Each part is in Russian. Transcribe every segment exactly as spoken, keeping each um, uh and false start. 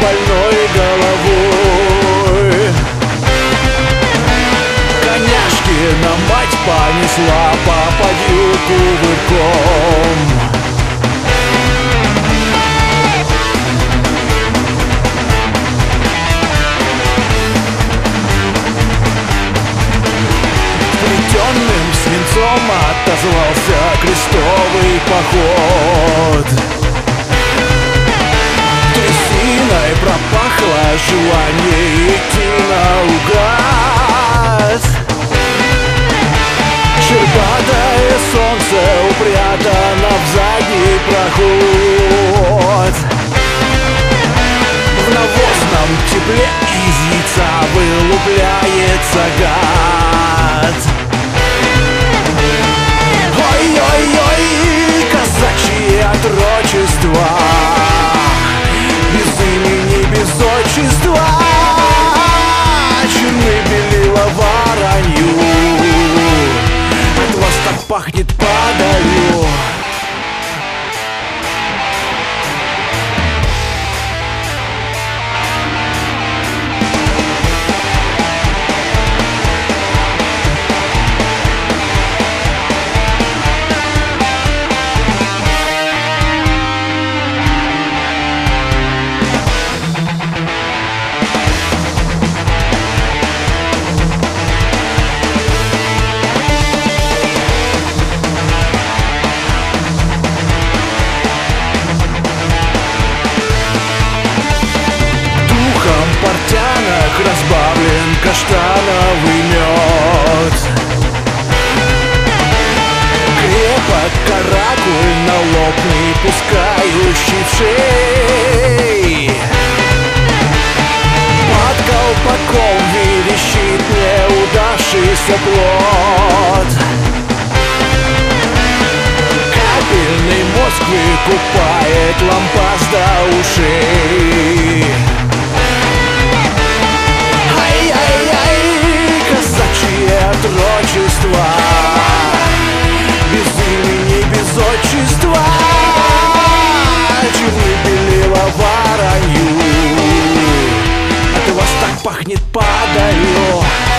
больной головой. Коняшкина мать понесла попадью кувырком. Плетенным свинцом отозвался крестовый поход. Трясиной пропахло желание идти наугад. Щербатое солнце упрятано в задний проход. В навозном тепле из яйца вылупляется гад. Ой-ой-ой, казачьи отрочества, без имени, без отчества, чины белила воронью. От вас так пахнет падалью. Портянок разбавлен каштановый мед. Крепок каракуль на лоб не пускающий в шеи. Под колпаком верещит неудавшийся плод. Капельный мозг выкупает лампас до ушей. Отрочество, без имени, без отчества, чины белила воронью. От вас так пахнет падалью.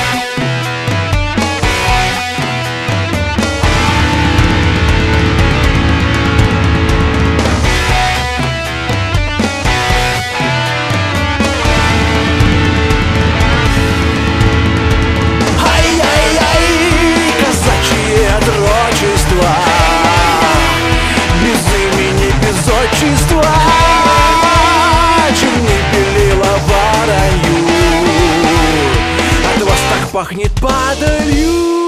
Без имени, без отчества, чины белила воронью. От вас так пахнет падалью.